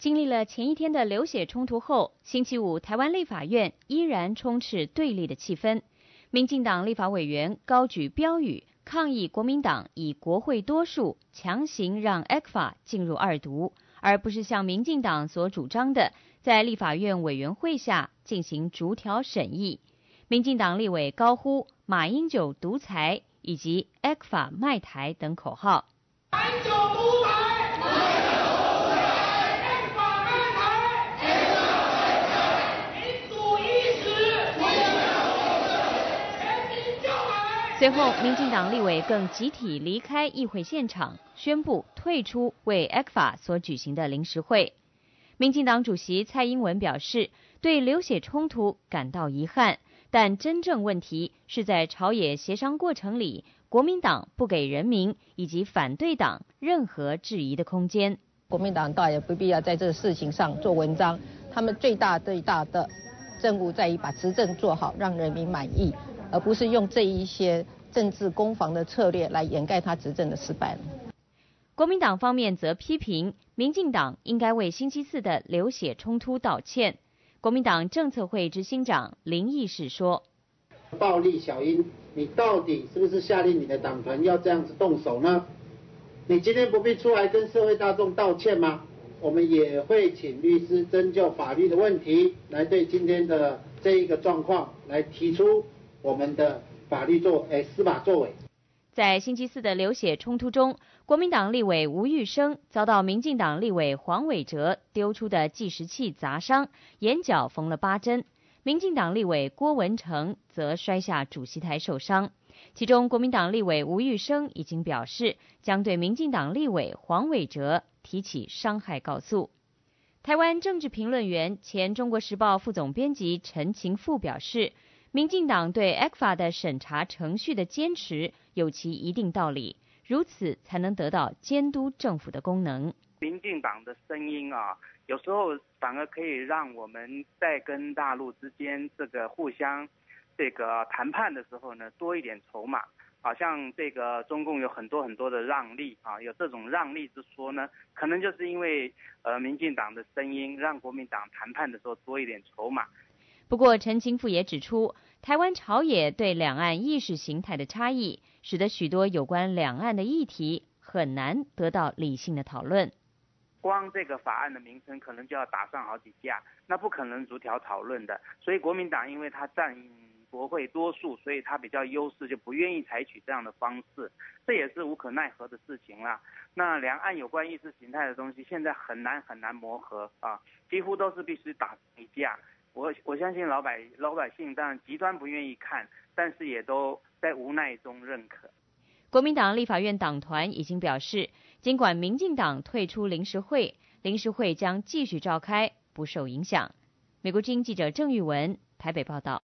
经历了前一天的流血冲突后，星期五台湾立法院依然充斥对立的气氛。民进党立法委员高举标语抗议国民党以国会多数强行让 ECFA 进入二读，而不是像民进党所主张的在立法院委员会下进行逐条审议。民进党立委高呼马英九独裁以及 ECFA 卖台等口号。 马英九独裁！ 随后，民进党立委更集体离开议会现场，宣布退出为 ECFA 所举行的临时会。民进党主席蔡英文表示，对流血冲突感到遗憾，但真正问题是在朝野协商过程里，国民党不给人民以及反对党任何质疑的空间。 国民党倒也不必要在这个事情上做文章，他们最大的任务在于把执政做好，让人民满意，而不是用这一些政治攻防的策略来掩盖他执政的失败了。 国民党方面则批评民进党应该为星期四的流血冲突道歉。国民党政策会执行长林义士说：“ 暴力小英，你到底是不是下令你的党团要这样子动手呢？你今天不必出来跟社会大众道歉吗？我们也会请律师针就法律的问题，来对今天的这一个状况来提出我们的司法作为。” 在星期四的流血冲突中，国民党立委吴玉生遭到民进党立委黄伟哲丢出的计时器砸伤，眼角缝了8针。民进党立委郭文成则摔下主席台受伤。其中，国民党立委吴玉生已经表示，将对民进党立委黄伟哲提起伤害告诉。台湾政治评论员、前中国时报副总编辑陈晴富表示，民进党对 ECFA 的审查程序的坚持有其一定道理，如此才能得到监督政府的功能。 民进党的声音有时候反而可以让我们在跟大陆之间互相谈判的时候呢，多一点筹码。好像中共有很多的让利有这种让利之说呢，可能就是因为民进党的声音让国民党谈判的时候多一点筹码。 不过陈清富也指出，台湾朝野对两岸意识形态的差异，使得许多有关两岸的议题很难得到理性的讨论。 光这个法案的名称可能就要打上好几架，那不可能逐条讨论的。所以国民党因为他占国会多数，所以他比较优势，就不愿意采取这样的方式，这也是无可奈何的事情啦。那两岸有关意识形态的东西，现在很难磨合几乎都是必须打一架。我相信老百姓当然极端不愿意看，但是也都在无奈中认可。 国民党立法院党团已经表示，尽管民进党退出临时会将继续召开，不受影响。美国之音记者郑玉文台北报道。